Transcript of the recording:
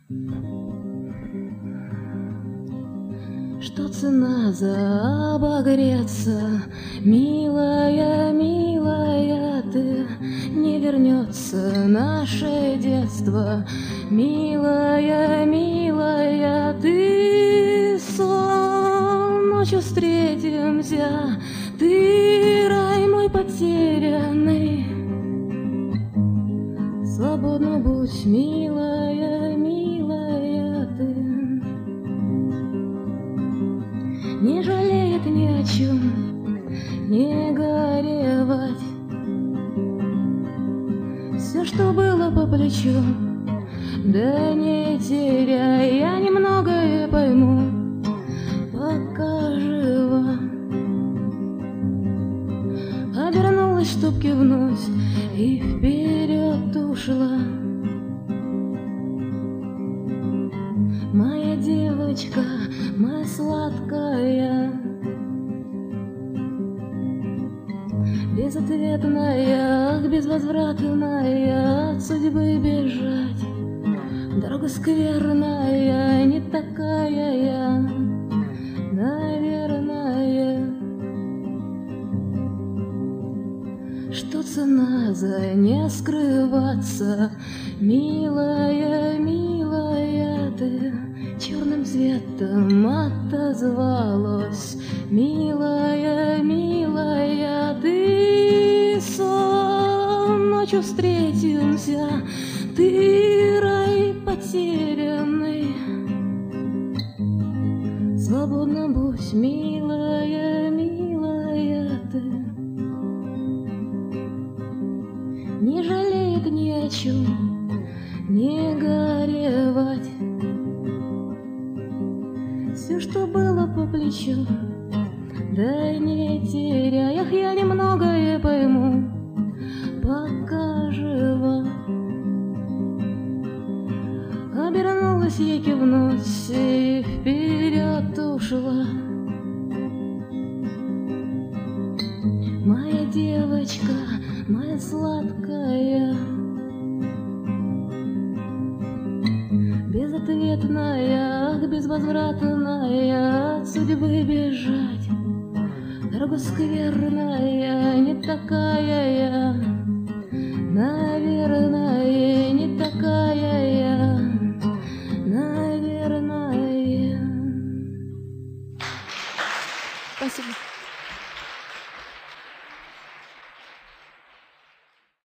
Что цена за обогреться, милая, милая, ты, не вернется наше детство, милая, милая, ты, сон, ночью встретимся, ты, рай мой потерянный, свободно будь, милая, милая, ты. Не жалеет ни о чем, не горевать. Все, что было по плечу, да не теряй, я немногое пойму, пока жива. Обернулась, чтоб кивнуть, и вперед ушла. Моя девочка, моя сладкая, безответная, безвозвратная, от судьбы бежать. Дорога скверная, не такая я, наверное. Что цена за не скрываться, милая, милая, ты черным цветом отозвалась, милая, милая, ты, сон, ночью встретимся, ты, рай потерянный, свободно будь, милая, милая, ты. Не жалеет ни о чем, не горевать. Все, что было по плечу, да не теряй. Ах, я немногое пойму, пока жива. Обернулась ей кивнуть и вперед ушла. Моя девочка, моя сладкая, безответная, безвозвратная, от судьбы бежать. Дорога скверная, не такая я, наверное.